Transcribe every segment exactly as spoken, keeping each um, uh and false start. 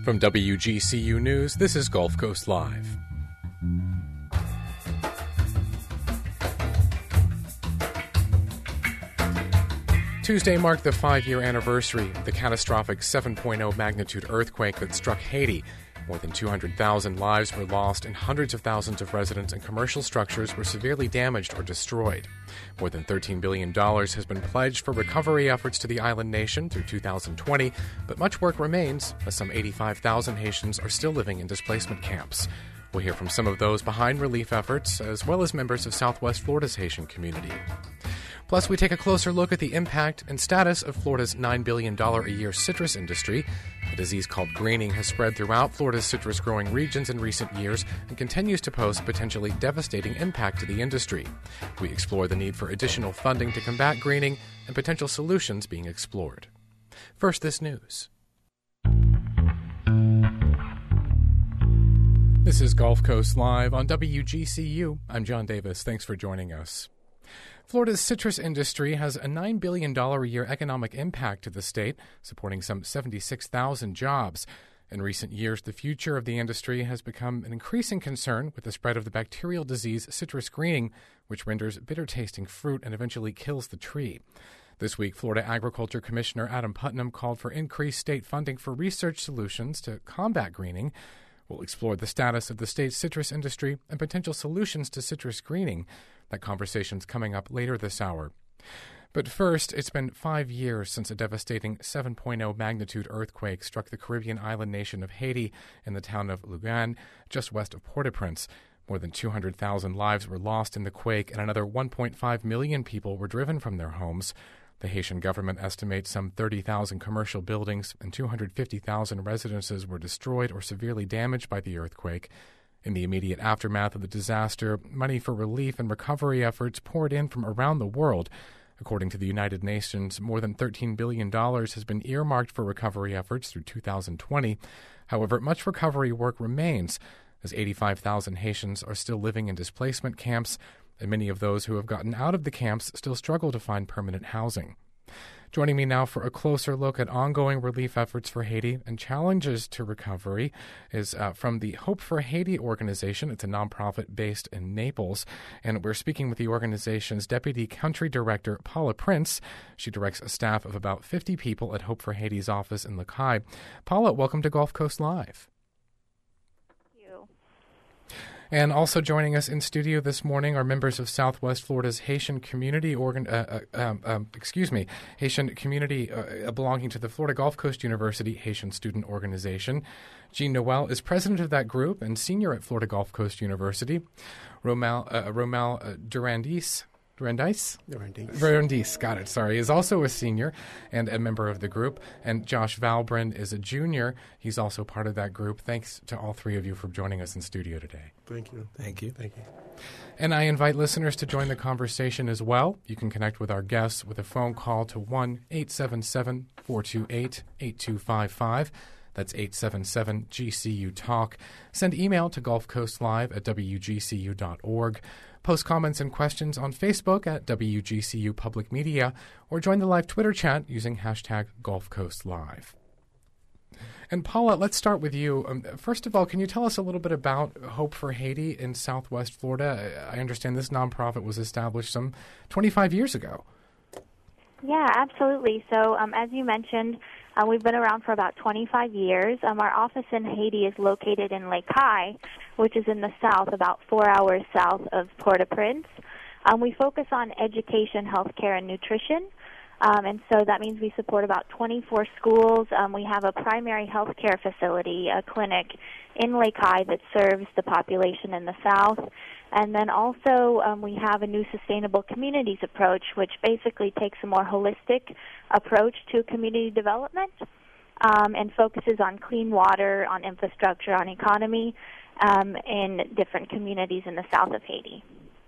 From W G C U News, this is Gulf Coast Live. Tuesday marked the five-year anniversary of the catastrophic seven point oh magnitude earthquake that struck Haiti. More than two hundred thousand lives were lost and hundreds of thousands of residents and commercial structures were severely damaged or destroyed. More than thirteen billion dollars has been pledged for recovery efforts to the island nation through two thousand twenty, but much work remains as some eighty-five thousand Haitians are still living in displacement camps. We'll hear from some of those behind relief efforts, as well as members of Southwest Florida's Haitian community. Plus, we take a closer look at the impact and status of Florida's nine billion dollars a year citrus industry. A disease called greening has spread throughout Florida's citrus-growing regions in recent years and continues to pose potentially devastating impact to the industry. We explore the need for additional funding to combat greening and potential solutions being explored. First, this news. This is Gulf Coast Live on W G C U. I'm John Davis. Thanks for joining us. Florida's citrus industry has a nine billion dollars a year economic impact to the state, supporting some seventy-six thousand jobs. In recent years, the future of the industry has become an increasing concern with the spread of the bacterial disease citrus greening, which renders bitter-tasting fruit and eventually kills the tree. This week, Florida Agriculture Commissioner Adam Putnam called for increased state funding for research solutions to combat greening. We'll explore the status of the state's citrus industry and potential solutions to citrus greening. That conversation's coming up later this hour. But first, it's been five years since a devastating seven point oh magnitude earthquake struck the Caribbean island nation of Haiti in the town of Lugan, just west of Port-au-Prince. More than two hundred thousand lives were lost in the quake, and another one point five million people were driven from their homes. The Haitian government estimates some thirty thousand commercial buildings and two hundred fifty thousand residences were destroyed or severely damaged by the earthquake. In the immediate aftermath of the disaster, money for relief and recovery efforts poured in from around the world. According to the United Nations, more than thirteen billion dollars has been earmarked for recovery efforts through two thousand twenty. However, much recovery work remains, as eighty-five thousand Haitians are still living in displacement camps, and many of those who have gotten out of the camps still struggle to find permanent housing. Joining me now for a closer look at ongoing relief efforts for Haiti and challenges to recovery is uh, from the Hope for Haiti organization. It's a nonprofit based in Naples, and we're speaking with the organization's Deputy Country Director, Paula Prince. She directs a staff of about fifty people at Hope for Haiti's office in Lacaille. Paula, welcome to Gulf Coast Live. And also joining us in studio this morning are members of Southwest Florida's Haitian community organ, uh, uh, um, um, excuse me, Haitian community uh, belonging to the Florida Gulf Coast University Haitian Student Organization. Jean Noel is president of that group and senior at Florida Gulf Coast University. Romel uh, Romel uh, Durandis. Durandis? Durandis. Durandis, got it, sorry, is also a senior and a member of the group. And Josh Valbrand is a junior. He's also part of that group. Thanks to all three of you for joining us in studio today. Thank you. Thank you. Thank you. And I invite listeners to join the conversation as well. You can connect with our guests with a phone call to one eight seven seven, four two eight, eight two five five. That's eight seven seven G C U Talk. Send email to gulfcoastlive at w g c u dot org. Post comments and questions on Facebook at W G C U Public Media, or join the live Twitter chat using hashtag Gulf Coast Live. And Paula, let's start with you. Um, first of all, can you tell us a little bit about Hope for Haiti in Southwest Florida? I understand this nonprofit was established some twenty-five years ago. Yeah, absolutely. So um, as you mentioned, uh, we've been around for about twenty-five years. Um, our office in Haiti is located in Lacaille, which is in the south, about four hours south of Port-au-Prince. Um, we focus on education, healthcare, and nutrition. Um, and so that means we support about twenty-four schools. Um, we have a primary health care facility, a clinic in Lacaille that serves the population in the south. And then also um, we have a new sustainable communities approach, which basically takes a more holistic approach to community development um, and focuses on clean water, on infrastructure, on economy um, in different communities in the south of Haiti.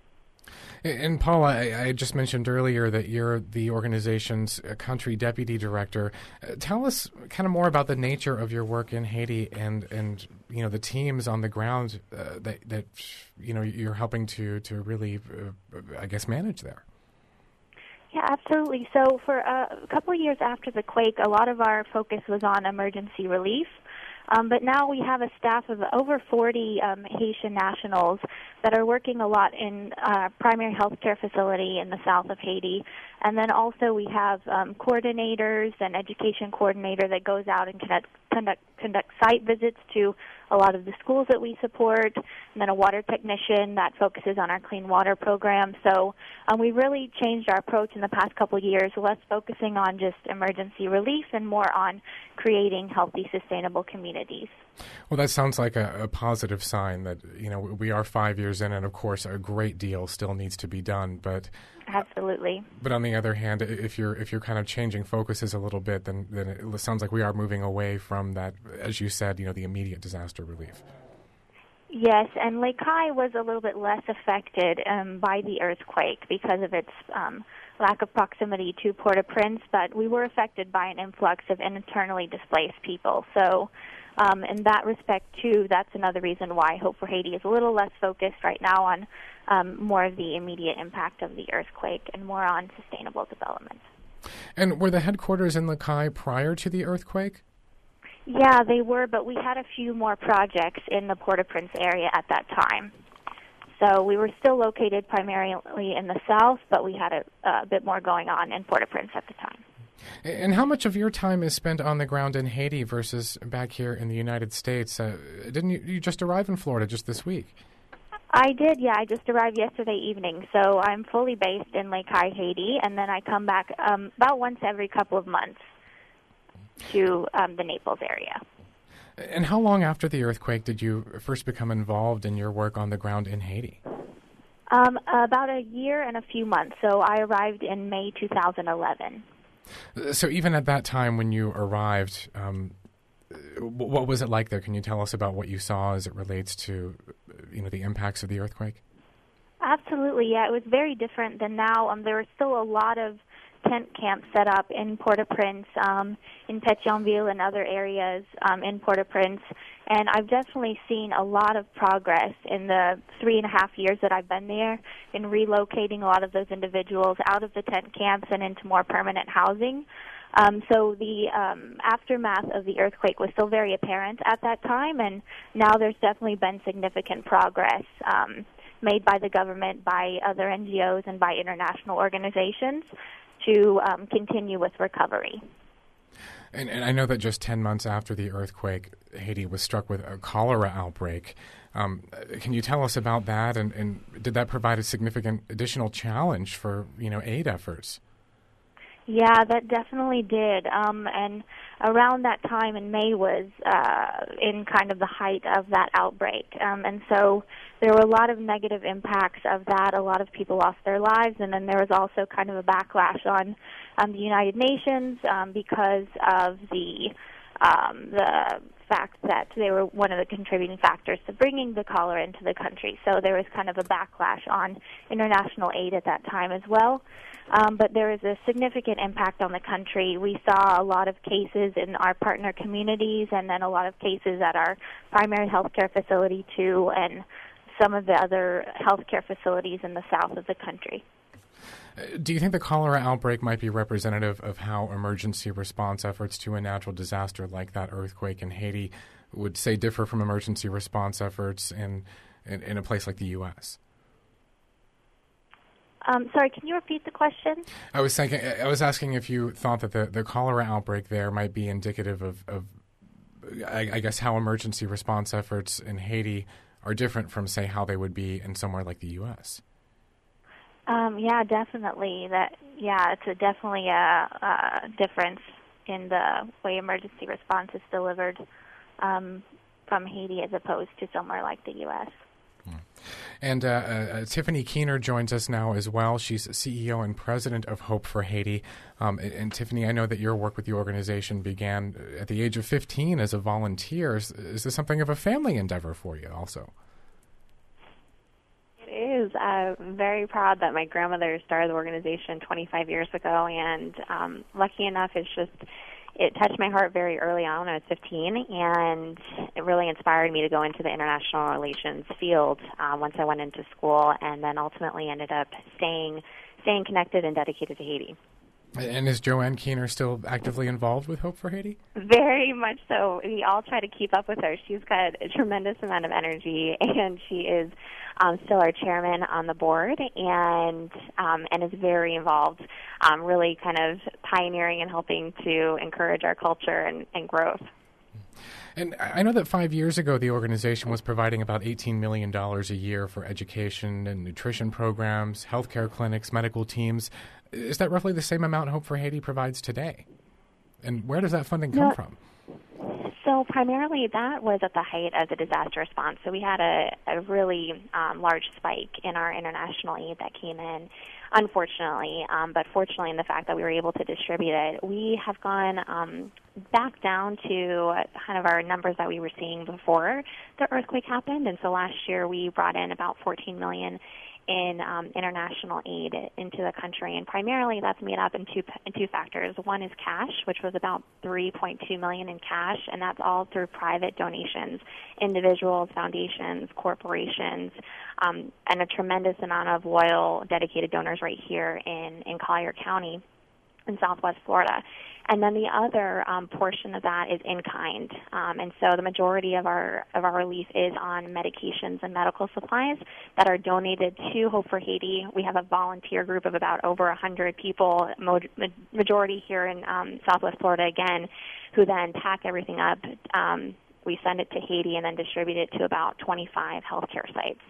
And Paula, I, I just mentioned earlier that you're the organization's country deputy director. Uh, tell us kind of more about the nature of your work in Haiti and, and you know, the teams on the ground uh, that, that you know you're helping to to really, uh, I guess, manage there. Yeah, absolutely. So for uh, a couple of years after the quake, a lot of our focus was on emergency relief. Um, but now we have a staff of over forty um, Haitian nationals that are working a lot in uh, primary health care facility in the south of Haiti. And then also we have um, coordinators and education coordinator that goes out and conduct, conduct, conduct site visits to a lot of the schools that we support, and then a water technician that focuses on our clean water program. So um, we really changed our approach in the past couple of years, less focusing on just emergency relief and more on creating healthy, sustainable communities. Well, that sounds like a, a positive sign that, you know, we are five years in, and of course a great deal still needs to be done. But absolutely. But on the other hand, if you're if you're kind of changing focuses a little bit, then then it sounds like we are moving away from that, as you said, you know, the immediate disaster relief. Yes, and Lake Kai was a little bit less affected um, by the earthquake because of its um, lack of proximity to Port-au-Prince, but we were affected by an influx of internally displaced people. So um, in that respect, too, that's another reason why Hope for Haiti is a little less focused right now on um, more of the immediate impact of the earthquake and more on sustainable development. And were the headquarters in Lake Kai prior to the earthquake? Yeah, they were, but we had a few more projects in the Port-au-Prince area at that time. So we were still located primarily in the south, but we had a, a bit more going on in Port-au-Prince at the time. And how much of your time is spent on the ground in Haiti versus back here in the United States? Uh, didn't you, you just arrive in Florida just this week? I did, yeah. I just arrived yesterday evening, so I'm fully based in Lake Kai, Haiti, and then I come back um, about once every couple of months to um, the Naples area. And how long after the earthquake did you first become involved in your work on the ground in Haiti? Um, about a year and a few months. So I arrived in May two thousand eleven. So even at that time when you arrived, um, what was it like there? Can you tell us about what you saw as it relates to, you know, the impacts of the earthquake? Absolutely, yeah. It was very different than now. Um, there were still a lot of tent camps set up in Port-au-Prince, um, in Pétionville and other areas um, in Port-au-Prince. And I've definitely seen a lot of progress in the three and a half years that I've been there in relocating a lot of those individuals out of the tent camps and into more permanent housing. Um, so the um, aftermath of the earthquake was still very apparent at that time, and now there's definitely been significant progress um, made by the government, by other N G Os, and by international organizations to um, continue with recovery. And, and I know that just ten months after the earthquake, Haiti was struck with a cholera outbreak. Um, can you tell us about that, and, and did that provide a significant additional challenge for, you know, aid efforts? Yeah, that definitely did. Um, and around that time in May was uh, in kind of the height of that outbreak. Um, and so there were a lot of negative impacts of that. A lot of people lost their lives. And then there was also kind of a backlash on um, the United Nations um, because of the um, the fact that they were one of the contributing factors to bringing the cholera into the country. So there was kind of a backlash on international aid at that time as well. Um, but there is a significant impact on the country. We saw a lot of cases in our partner communities and then a lot of cases at our primary health care facility, too, and some of the other health care facilities in the south of the country. Do you think the cholera outbreak might be representative of how emergency response efforts to a natural disaster like that earthquake in Haiti would, say, differ from emergency response efforts in, in, in a place like the U S? Um, sorry, can you repeat the question? I was thinking, I was asking if you thought that the, the cholera outbreak there might be indicative of, of I, I guess, how emergency response efforts in Haiti are different from, say, how they would be in somewhere like the U S. Um, yeah, definitely. That yeah, it's a, definitely a, a difference in the way emergency response is delivered um, from Haiti as opposed to somewhere like the U S. And uh, uh, Tiffany Keener joins us now as well. She's C E O and president of Hope for Haiti. Um, and, and Tiffany, I know that your work with the organization began at the age of fifteen as a volunteer. Is, is this something of a family endeavor for you also? It is. I'm very proud that my grandmother started the organization twenty-five years ago, and um, lucky enough, it's just it touched my heart very early on when I was fifteen, and it really inspired me to go into the international relations field uh, once I went into school, and then ultimately ended up staying staying connected and dedicated to Haiti. And is Joanne Keener still actively involved with Hope for Haiti? Very much so. We all try to keep up with her. She's got a tremendous amount of energy, and she is um, still our chairman on the board, and um, and is very involved, um, really kind of pioneering and helping to encourage our culture and, and growth. And I know that five years ago, the organization was providing about eighteen million dollars a year for education and nutrition programs, healthcare clinics, medical teams. Is that roughly the same amount Hope for Haiti provides today? And where does that funding come no, from? So primarily that was at the height of the disaster response. So we had a, a really um, large spike in our international aid that came in, unfortunately, um, but fortunately in the fact that we were able to distribute it. We have gone um, back down to kind of our numbers that we were seeing before the earthquake happened. And so last year we brought in about fourteen million dollars in um, international aid into the country, and primarily that's made up in two in two factors. One is cash, which was about three point two million dollars in cash, and that's all through private donations, individuals, foundations, corporations, um, and a tremendous amount of loyal, dedicated donors right here in, in Collier County in Southwest Florida. And then the other um, portion of that is in kind, um, and so the majority of our of our relief is on medications and medical supplies that are donated to Hope for Haiti. We have a volunteer group of about over one hundred people, mo- majority here in um, Southwest Florida again, who then pack everything up. Um, we send it to Haiti and then distribute it to about twenty-five healthcare sites.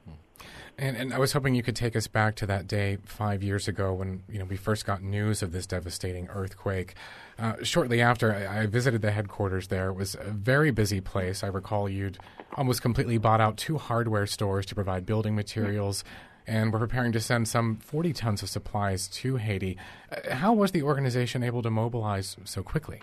And, and I was hoping you could take us back to that day five years ago when you know we first got news of this devastating earthquake. Uh, shortly after, I, I visited the headquarters there. It was a very busy place. I recall you'd almost completely bought out two hardware stores to provide building materials, and were preparing to send some forty tons of supplies to Haiti. Uh, how was the organization able to mobilize so quickly?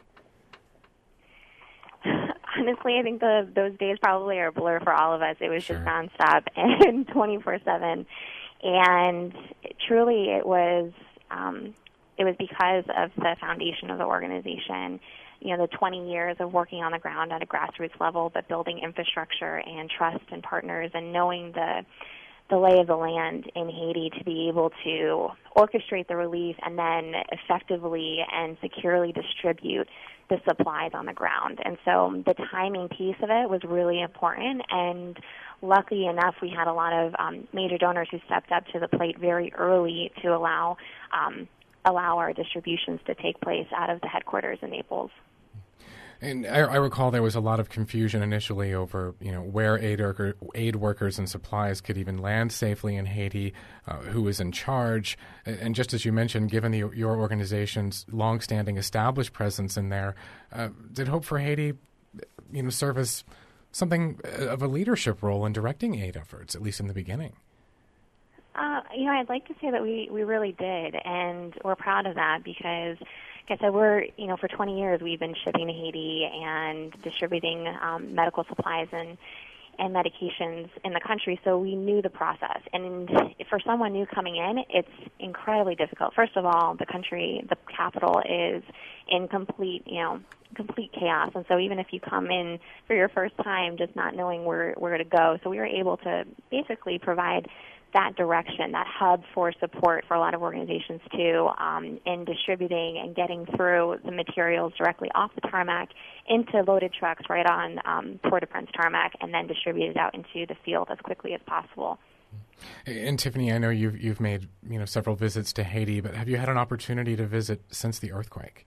Honestly, I think the those days probably are a blur for all of us. It was Sure. just nonstop and twenty-four seven, and truly, it was um, it was because of the foundation of the organization. You know, the twenty years of working on the ground at a grassroots level, but building infrastructure and trust and partners, and knowing the the lay of the land in Haiti to be able to orchestrate the relief and then effectively and securely distribute the supplies on the ground. And so the timing piece of it was really important, and lucky enough we had a lot of um, major donors who stepped up to the plate very early to allow um, allow our distributions to take place out of the headquarters in Naples. And I, I recall there was a lot of confusion initially over, you know, where aid, worker, aid workers and supplies could even land safely in Haiti, uh, who was in charge. And just as you mentioned, given the, your organization's longstanding established presence in there, uh, did Hope for Haiti, you know, serve as something of a leadership role in directing aid efforts, at least in the beginning? Uh, you know, I'd like to say that we, we really did, and we're proud of that because, like I said, we're, you know, for twenty years we've been shipping to Haiti and distributing um, medical supplies and, and medications in the country, so we knew the process. And for someone new coming in, it's incredibly difficult. First of all, the country, the capital is in complete, you know, complete chaos. And so even if you come in for your first time just not knowing where, where to go, so we were able to basically provide that direction, that hub for support for a lot of organizations too, um, in distributing and getting through the materials directly off the tarmac into loaded trucks right on um, Port-au-Prince tarmac, and then distributed out into the field as quickly as possible. And Tiffany, I know you've you've made you know several visits to Haiti, but have you had an opportunity to visit since the earthquake?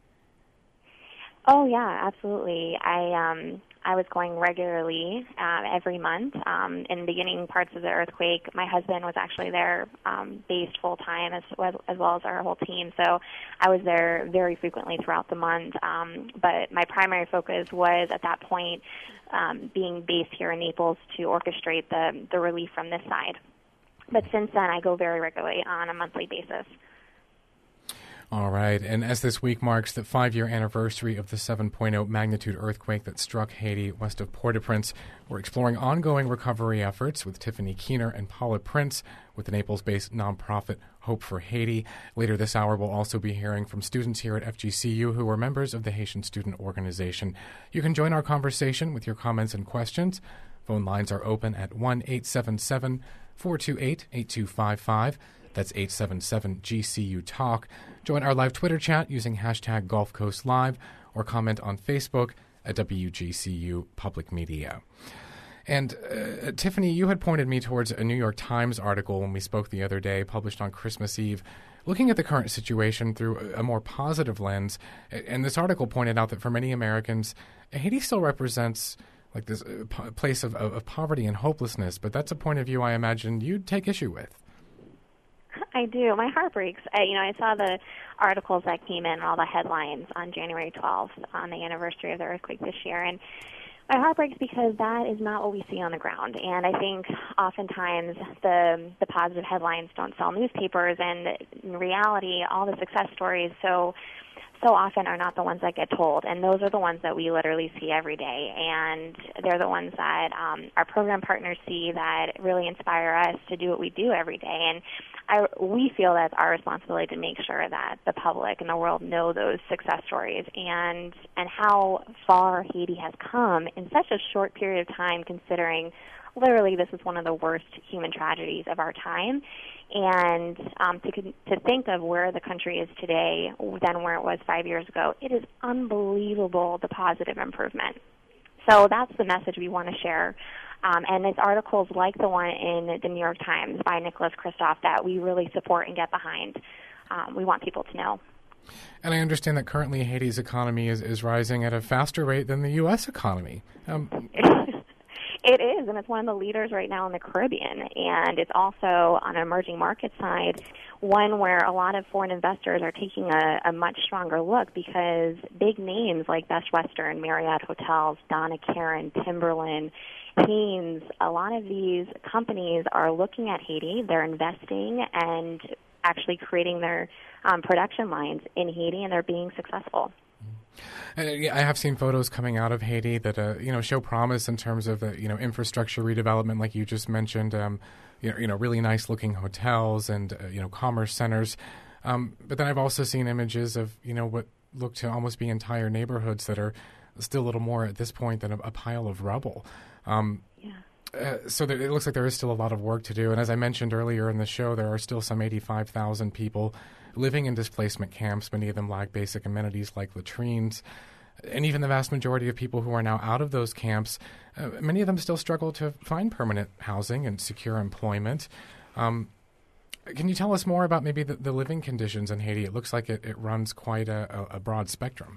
Oh yeah, absolutely. I um I was going regularly uh, every month. Um, in the beginning parts of the earthquake, my husband was actually there, um, based full time as well, as well as our whole team. So I was there very frequently throughout the month. Um, but my primary focus was at that point um, being based here in Naples to orchestrate the the relief from this side. But since then, I go very regularly on a monthly basis. All right, and as this week marks the five-year anniversary of the seven point oh magnitude earthquake that struck Haiti west of Port-au-Prince, we're exploring ongoing recovery efforts with Tiffany Keener and Paula Prince with the Naples-based nonprofit Hope for Haiti. Later this hour, we'll also be hearing from students here at F G C U who are members of the Haitian Student Organization. You can join our conversation with your comments and questions. Phone lines are open at one eight seven seven, four two eight, eight two five five. That's eight seven seven G C U Talk. Join our live Twitter chat using hashtag Gulf Coast Live or comment on Facebook at W G C U Public Media. And uh, Tiffany, you had pointed me towards a New York Times article when we spoke the other day, published on Christmas Eve, looking at the current situation through a more positive lens. And this article pointed out that for many Americans, Haiti still represents like this uh, p- place of, of, of poverty and hopelessness. But that's a point of view I imagine you'd take issue with. I do. My heart breaks. I, you know, I saw the articles that came in, all the headlines on January twelfth, on the anniversary of the earthquake this year, and my heart breaks because that is not what we see on the ground. And I think oftentimes the the positive headlines don't sell newspapers, and in reality, all the success stories so so often are not the ones that get told, and those are the ones that we literally see every day, and they're the ones that um, our program partners see that really inspire us to do what we do every day. And I, we feel that's our responsibility to make sure that the public and the world know those success stories and and how far Haiti has come in such a short period of time, considering literally this is one of the worst human tragedies of our time. And um, to to think of where the country is today than where it was five years ago, it is unbelievable, the positive improvement. So that's the message we want to share. Um, and it's articles like the one in the New York Times by Nicholas Kristof that we really support and get behind. Um, we want people to know. And I understand that currently Haiti's economy is, is rising at a faster rate than the U S economy. Um, It is, and it's one of the leaders right now in the Caribbean. And it's also, on an emerging market side, one where a lot of foreign investors are taking a, a much stronger look because big names like Best Western, Marriott Hotels, Donna Karan, Timberland, Haynes, a lot of these companies are looking at Haiti. They're investing and actually creating their um, production lines in Haiti, and they're being successful. Uh, yeah, I have seen photos coming out of Haiti that uh, you know show promise in terms of uh, you know infrastructure redevelopment, like you just mentioned. Um, you know, you know, really nice looking hotels and uh, you know commerce centers. Um, but then I've also seen images of you know what look to almost be entire neighborhoods that are still a little more at this point than a, a pile of rubble. Um, yeah. Uh, so there, it looks like there is still a lot of work to do. And as I mentioned earlier in the show, there are still some eighty-five thousand people living in displacement camps. Many of them lack basic amenities like latrines. And even the vast majority of people who are now out of those camps, uh, many of them still struggle to find permanent housing and secure employment. Um, can you tell us more about maybe the, the living conditions in Haiti? It looks like it, it runs quite a, a broad spectrum.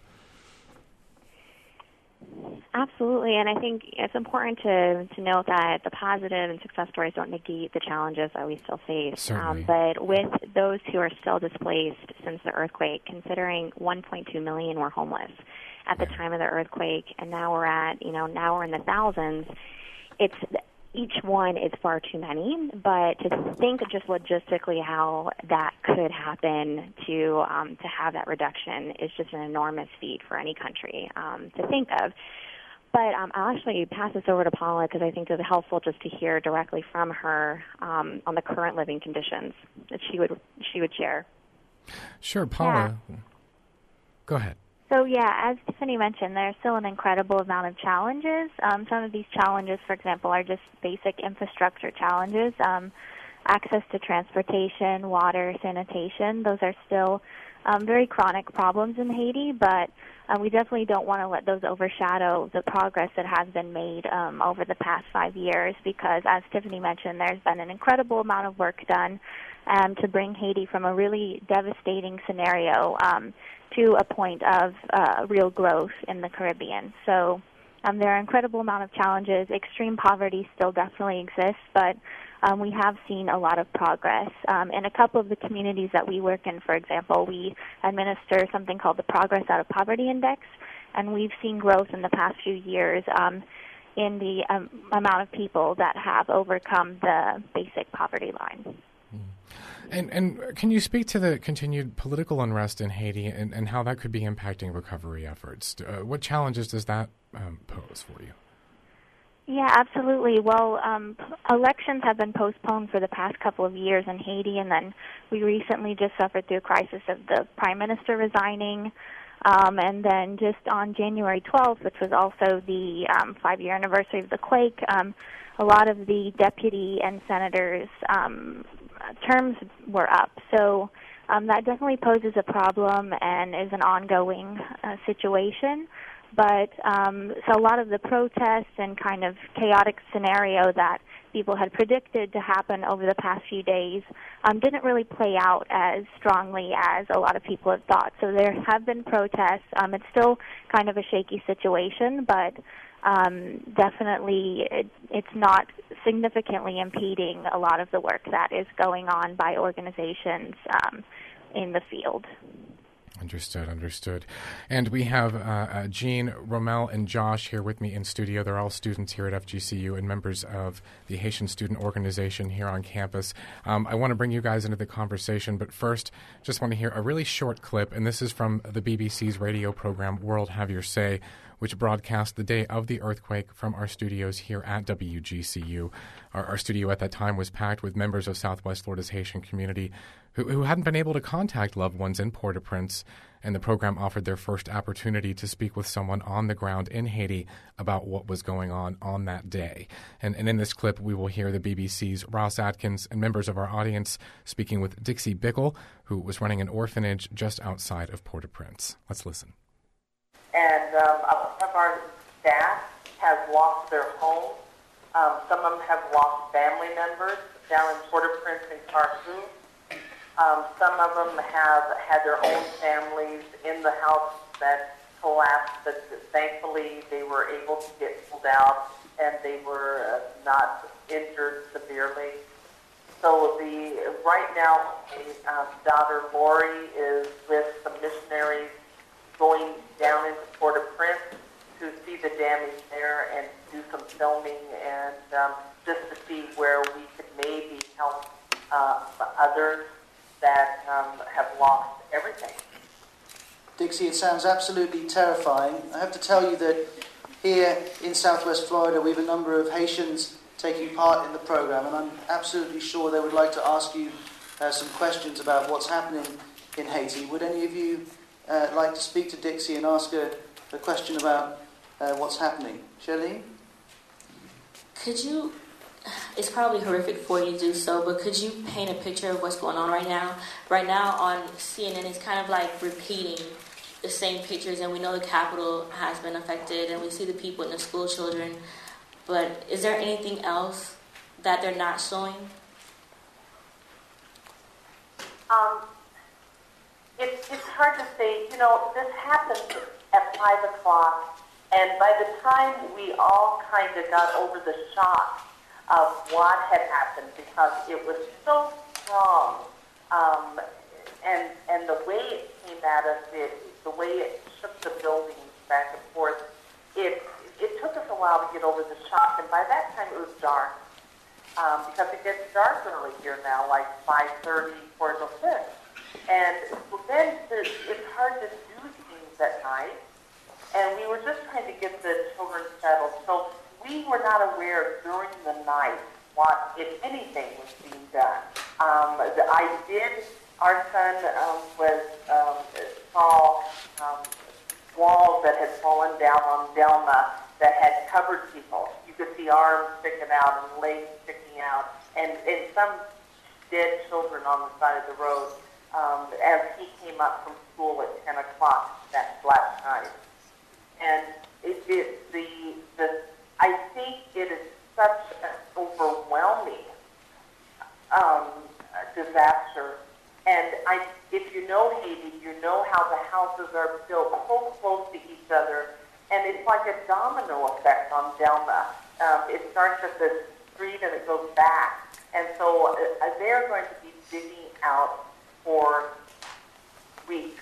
Absolutely, and I think it's important to to note that the positive and success stories don't negate the challenges that we still face. Um, but with those who are still displaced since the earthquake, considering one point two million were homeless at the time of the earthquake, and now we're at, you know, now we're in the thousands, it's each one is far too many, but to think just logistically how that could happen to um, to have that reduction is just an enormous feat for any country um, to think of. But um, I'll actually pass this over to Paula because I think it's helpful just to hear directly from her um, on the current living conditions that she would she would share. Sure, Paula. Yeah. Go ahead. So, yeah, as Tiffany mentioned, there's still an incredible amount of challenges. Um, some of these challenges, for example, are just basic infrastructure challenges. Um, access to transportation, water, sanitation, those are still um, very chronic problems in Haiti, but uh, we definitely don't want to let those overshadow the progress that has been made um, over the past five years because, as Tiffany mentioned, there's been an incredible amount of work done um, to bring Haiti from a really devastating scenario um, to a point of uh, real growth in the Caribbean. So um, there are an incredible amount of challenges. Extreme poverty still definitely exists, but um, we have seen a lot of progress. Um, in a couple of the communities that we work in, for example, we administer something called the Progress Out of Poverty Index, and we've seen growth in the past few years um, in the um, amount of people that have overcome the basic poverty line. And, and can you speak to the continued political unrest in Haiti and, and how that could be impacting recovery efforts? Uh, what challenges does that um, pose for you? Yeah, absolutely. Well, um, elections have been postponed for the past couple of years in Haiti, and then we recently just suffered through a crisis of the prime minister resigning. Um, and then just on January twelfth, which was also the um, five-year anniversary of the quake, um, a lot of the deputy and senators um, terms were up. So um, that definitely poses a problem and is an ongoing uh, situation. But um, so a lot of the protests and kind of chaotic scenario that people had predicted to happen over the past few days um, didn't really play out as strongly as a lot of people had thought. So there have been protests. Um, it's still kind of a shaky situation, but um, definitely it, it's not significantly impeding a lot of the work that is going on by organizations um, in the field. Understood, understood. And we have uh, uh, Jean, Rommel, and Josh here with me in studio. They're all students here at F G C U and members of the Haitian Student Organization here on campus. Um, I want to bring you guys into the conversation, but first, just want to hear a really short clip, and this is from the B B C's radio program World Have Your Say, which broadcast the day of the earthquake from our studios here at W G C U. Our, our studio at that time was packed with members of Southwest Florida's Haitian community who, who hadn't been able to contact loved ones in Port-au-Prince, and the program offered their first opportunity to speak with someone on the ground in Haiti about what was going on on that day. And, and in this clip, we will hear the B B C's Ross Atkins and members of our audience speaking with Dixie Bickle, who was running an orphanage just outside of Port-au-Prince. Let's listen. And um, a lot of our staff have lost their homes. Um, some of them have lost family members down in Port-au-Prince and Khartoum. Um, some of them have had their own families in the house that collapsed, but thankfully they were able to get pulled out and they were uh, not injured severely. So the right now, my um, daughter Lori is with some missionaries going down into Port-au-Prince to see the damage there and do some filming and um, just to see where we could maybe help uh, others that um, have lost everything. Dixie, it sounds absolutely terrifying. I have to tell you that here in Southwest Florida we have a number of Haitians taking part in the program, and I'm absolutely sure they would like to ask you uh, some questions about what's happening in Haiti. Would any of you uh, like to speak to Dixie and ask her a question about uh, what's happening? Charlene? Could you... It's probably horrific for you to do so, but could you paint a picture of what's going on right now? Right now on C N N, it's kind of like repeating the same pictures, and we know the Capitol has been affected, and we see the people and the school children. But is there anything else that they're not showing? Um, it, it's hard to say. You know, this happened at five o'clock, and by the time we all kind of got over the shock of what had happened, because it was so strong, um, and and the way it came at us, it, the way it shook the buildings back and forth, it it took us a while to get over the shock, and by that time it was dark, um, because it gets dark early here now, like five thirty, quarter to six, and then it's hard to do things at night, and we were just trying to get the children settled, so we were not aware during the night what, if anything, was being done. Um, the, I did, our son um, was, um, saw um, walls that had fallen down on Delma that had covered people. You could see arms sticking out and legs sticking out, and, and some dead children on the side of the road um, as he came up from school at ten o'clock that last night. And it, it, the the I think it is such an overwhelming um, disaster. And I, if you know Haiti, you know how the houses are built so close to each other. And it's like a domino effect on Delma. Um, it starts at the street and it goes back. And so uh, they're going to be digging out for weeks.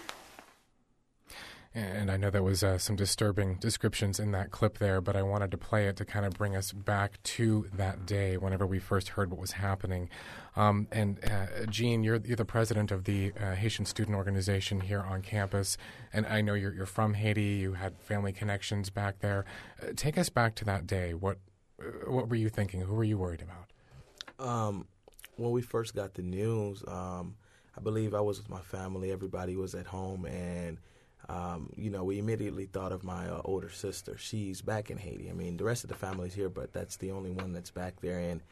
And I know there was uh, some disturbing descriptions in that clip there, but I wanted to play it to kind of bring us back to that day whenever we first heard what was happening. Um, and uh, Jean, you're, you're the president of the uh, Haitian Student Organization here on campus, and I know you're, you're from Haiti. You had family connections back there. Uh, take us back to that day. What uh, what were you thinking? Who were you worried about? Um, when we first got the news, um, I believe I was with my family. Everybody was at home, and Um, you know, we immediately thought of my uh, older sister. She's back in Haiti. I mean, the rest of the family's here, but that's the only one that's back there. And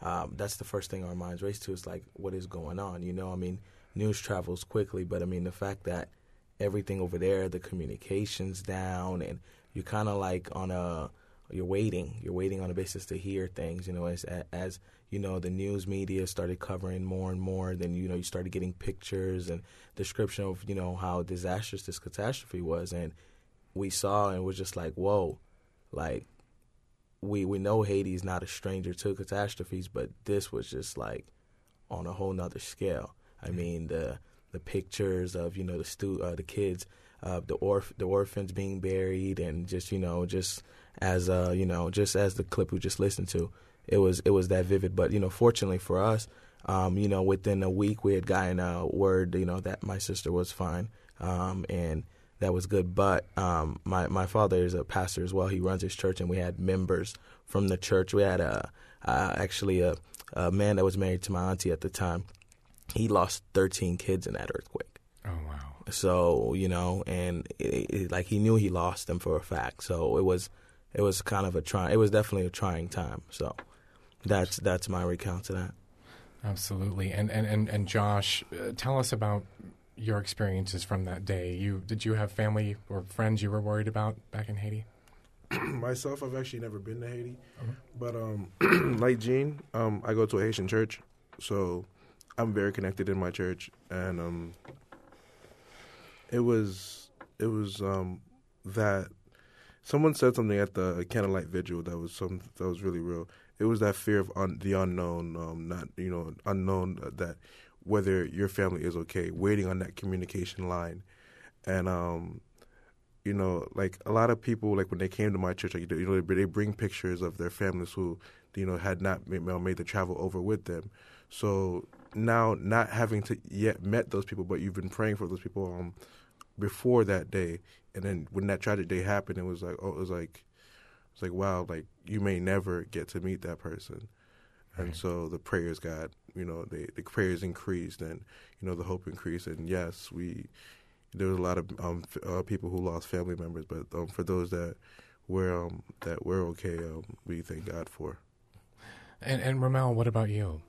um, that's the first thing our minds race to is like, what is going on? You know, I mean, news travels quickly, but I mean, the fact that everything over there, the communication's down, and you're kind of like on a, you're waiting, you're waiting on a basis to hear things, you know, as, as, you know, the news media started covering more and more, then, you know, you started getting pictures and description of, you know, how disastrous this catastrophe was. And we saw and we're just like, whoa, like, we, we know Haiti is not a stranger to catastrophes, but this was just like on a whole nother scale. I mean, the the pictures of, you know, the stu- uh, the kids, uh, the orph- the orphans being buried, and just, you know, just as, uh, you know, just as the clip we just listened to, it was it was that vivid. But, you know, fortunately for us, um, you know, within a week we had gotten a word, you know, that my sister was fine, um, and that was good. But um, my, my father is a pastor as well. He runs his church, and we had members from the church. We had a, uh, actually a, a man that was married to my auntie at the time. He lost thirteen kids in that earthquake. Oh, wow. So, you know, and it, it, like he knew he lost them for a fact. So it was it was kind of a try. It was definitely a trying time. So that's that's my recount to that. Absolutely. And and and, and Josh, uh, tell us about your experiences from that day. You did you have family or friends you were worried about back in Haiti? Myself, I've actually never been to Haiti, uh-huh. but um, like Gene, um, I go to a Haitian church, so I'm very connected in my church, and um, it was it was um, that someone said something at the candlelight vigil that was some that was really real. It was that fear of un, the unknown, um, not you know unknown uh, that whether your family is okay, waiting on that communication line, and um, you know, like a lot of people, like when they came to my church, like, you know, they bring pictures of their families who, you know, had not made, made the travel over with them. So now, not having to yet met those people, but you've been praying for those people um, before that day, and then when that tragic day happened, it was like, oh, it was like, it's like, wow, like you may never get to meet that person, right. And so the prayers got, you know, they, the prayers increased, and you know, the hope increased, and yes, we. There was a lot of um, f- uh, people who lost family members, but um, for those that were um, that were okay, um, we thank God for. And, and Ramel, what about you?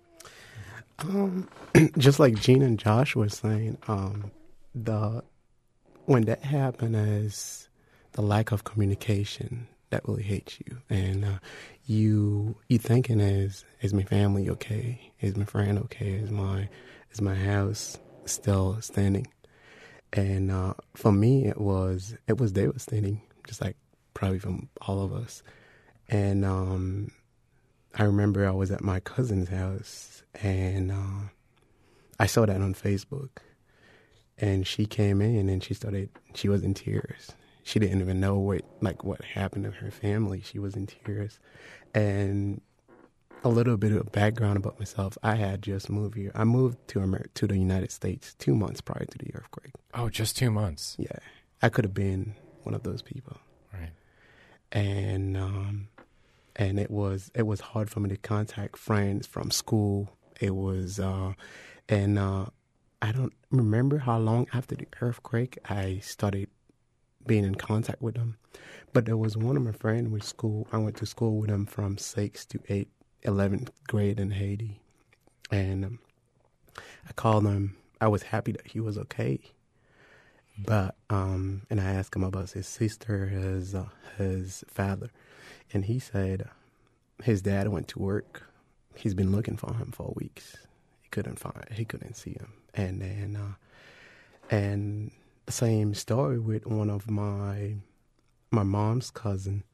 Um, just like Gene and Josh were saying, um, the when that happened, is the lack of communication that really hits you, and uh, you you thinking is is my family okay? Is my friend okay? Is my is my house still standing? And uh, for me, it was it was devastating, just like probably from all of us. And um, I remember I was at my cousin's house, and uh, I saw that on Facebook. And she came in, and she started. She was in tears. She didn't even know what like what happened to her family. She was in tears, and a little bit of background about myself. I had just moved here. I moved to Amer- to the United States two months prior to the earthquake. Oh, just two months. Yeah. I could have been one of those people. Right. And um, and it was it was hard for me to contact friends from school. It was, uh, and uh, I don't remember how long after the earthquake I started being in contact with them. But there was one of my friends with school. I went to school with him from sixth to eighth. eleventh grade in Haiti, and um, I called him. I was happy that he was okay, but um, and I asked him about his sister, his uh, his father, and he said his dad went to work. He's been looking for him for weeks. He couldn't find. He couldn't see him, and then uh, and the same story with one of my my mom's cousin.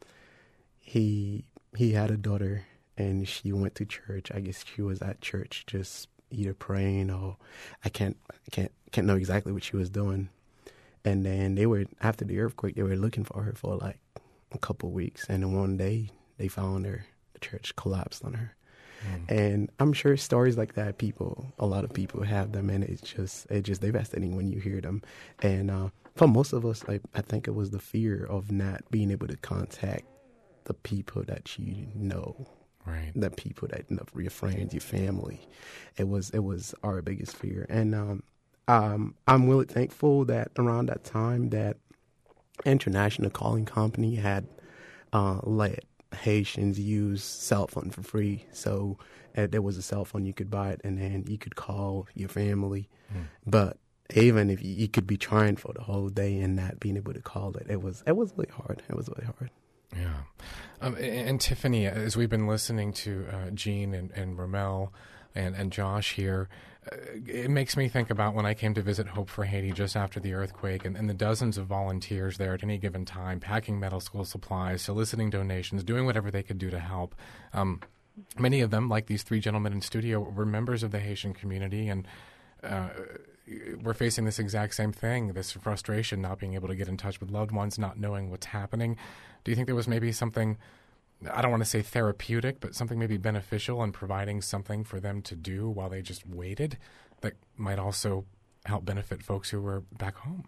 He he had a daughter. And she went to church. I guess she was at church just either praying or I can't I can't can't know exactly what she was doing. And then they were after the earthquake, they were looking for her for like a couple of weeks. And then one day they found her. The church collapsed on her. Mm. And I'm sure stories like that, people, a lot of people have them, and it's just it's just devastating when you hear them. And uh, for most of us, like, I think it was the fear of not being able to contact the people that you know. Right. The people that know, your friends, your family. It was it was our biggest fear. And um, um, I'm really thankful that around that time that International Calling Company had uh, let Haitians use cell phone for free. So uh, there was a cell phone, you could buy it, and then you could call your family. Mm. But even if you, you could be trying for the whole day and not being able to call it, it was it was really hard. It was really hard. Yeah. Um, and, and Tiffany, as we've been listening to uh, Jean and, and Romel and, and Josh here, uh, it makes me think about when I came to visit Hope for Haiti just after the earthquake, and, and the dozens of volunteers there at any given time, packing medical school supplies, soliciting donations, doing whatever they could do to help. Um, many of them, like these three gentlemen in studio, were members of the Haitian community, and uh, we're facing this exact same thing, this frustration, not being able to get in touch with loved ones, not knowing what's happening. Do you think there was maybe something, I don't want to say therapeutic, but something maybe beneficial in providing something for them to do while they just waited that might also help benefit folks who were back home?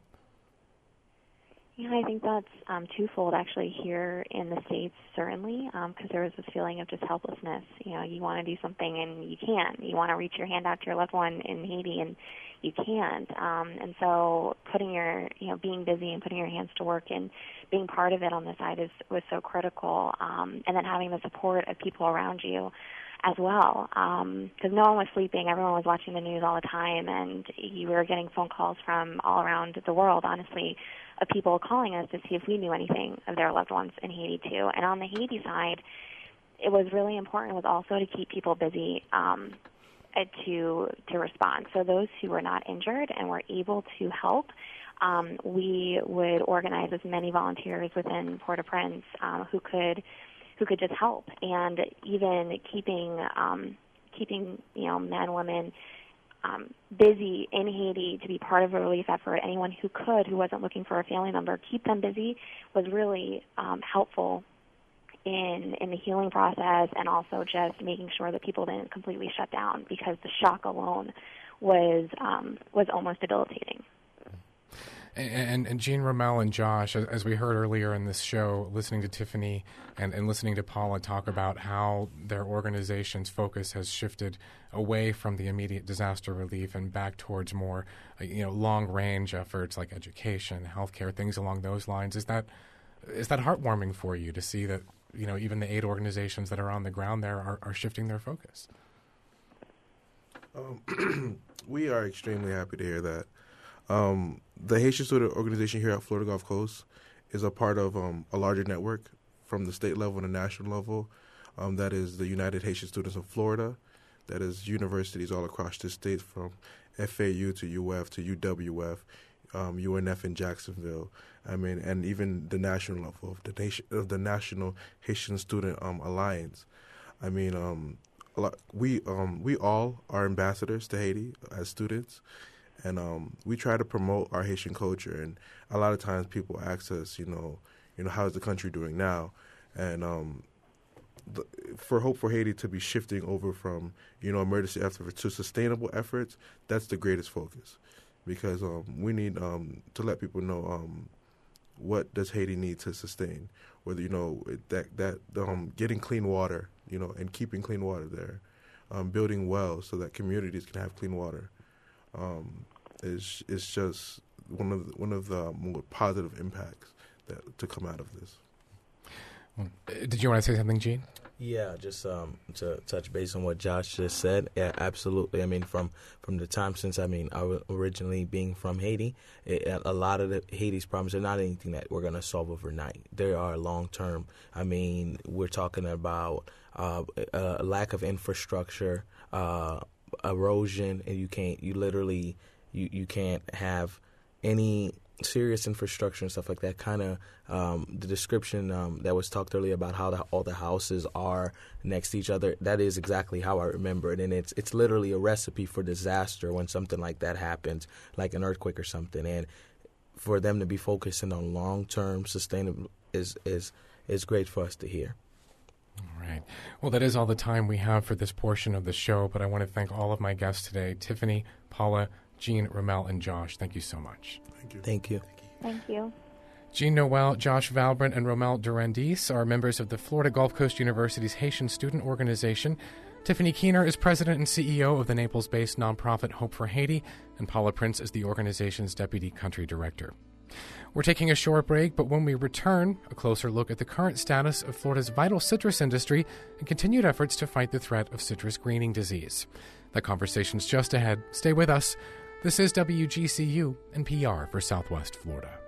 Yeah, I think that's um, twofold actually here in the States, certainly, because um, there was this feeling of just helplessness. You know, you want to do something and you can't. You want to reach your hand out to your loved one in Haiti and you can't. Um, and so putting your, you know, being busy and putting your hands to work and being part of it on the side is, was so critical. Um, and then having the support of people around you as well, because um, no one was sleeping. Everyone was watching the news all the time, and you were getting phone calls from all around the world, honestly, of people calling us to see if we knew anything of their loved ones in Haiti, too. And on the Haiti side, it was really important was also to keep people busy um, to to respond. So those who were not injured and were able to help, um, we would organize as many volunteers within Port-au-Prince um, who could who could just help, and even keeping um, keeping you know men, women um, busy in Haiti to be part of a relief effort. Anyone who could, who wasn't looking for a family member, keep them busy was really um, helpful in in the healing process, and also just making sure that people didn't completely shut down, because the shock alone was um, was almost debilitating. And, and Jean, Romel, and Josh, as we heard earlier in this show, listening to Tiffany and, and listening to Paula talk about how their organization's focus has shifted away from the immediate disaster relief and back towards more, you know, long-range efforts like education, healthcare, things along those lines. Is that is that heartwarming for you to see that, you know, even the aid organizations that are on the ground there are, are shifting their focus? Um, we are extremely happy to hear that. Um, the Haitian Student Organization here at Florida Gulf Coast is a part of um, a larger network from the state level and the national level. Um, that is the United Haitian Students of Florida. That is universities all across the state, from F A U to U F to U W F, um, U N F in Jacksonville. I mean, and even the national level of the nation, of the National Haitian Student um, Alliance. I mean, um, a lot, we um, we all are ambassadors to Haiti as students. And um, we try to promote our Haitian culture, and a lot of times people ask us, you know, you know, how's the country doing now? And um, the, for Hope for Haiti to be shifting over from, you know, emergency efforts to sustainable efforts, that's the greatest focus, because um, we need um, to let people know um, what does Haiti need to sustain, whether, you know, that that um, getting clean water, you know, and keeping clean water there, um, building wells so that communities can have clean water. Um, is is just one of the, one of the more positive impacts that to come out of this. Well, did you want to say something, Gene? Yeah, just um, to touch base on what Josh just said. Yeah, absolutely. I mean, from, from the time since, I mean, I was originally being from Haiti, it, a lot of the Haiti's problems are not anything that we're going to solve overnight. They are long term. I mean, we're talking about uh, a lack of infrastructure, uh, erosion, and you can't, you literally, you, you can't have any serious infrastructure and stuff like that. Kind of um, the description um, that was talked earlier about how the, all the houses are next to each other, that is exactly how I remember it. And it's it's literally a recipe for disaster when something like that happens, like an earthquake or something. And for them to be focusing on long-term sustainable is is is great for us to hear. All right. Well, that is all the time we have for this portion of the show, but I want to thank all of my guests today, Tiffany, Paula, Jean, Romel, and Josh. Thank you so much. Thank you. Thank you. Thank you. Jean Noel, Josh Valbrant, and Romel Durandis are members of the Florida Gulf Coast University's Haitian Student Organization. Tiffany Keener is president and C E O of the Naples-based nonprofit Hope for Haiti, and Paula Prince is the organization's deputy country director. We're taking a short break, but when we return, a closer look at the current status of Florida's vital citrus industry and continued efforts to fight the threat of citrus greening disease. That conversation's just ahead. Stay with us. This is W G C U and P R for Southwest Florida.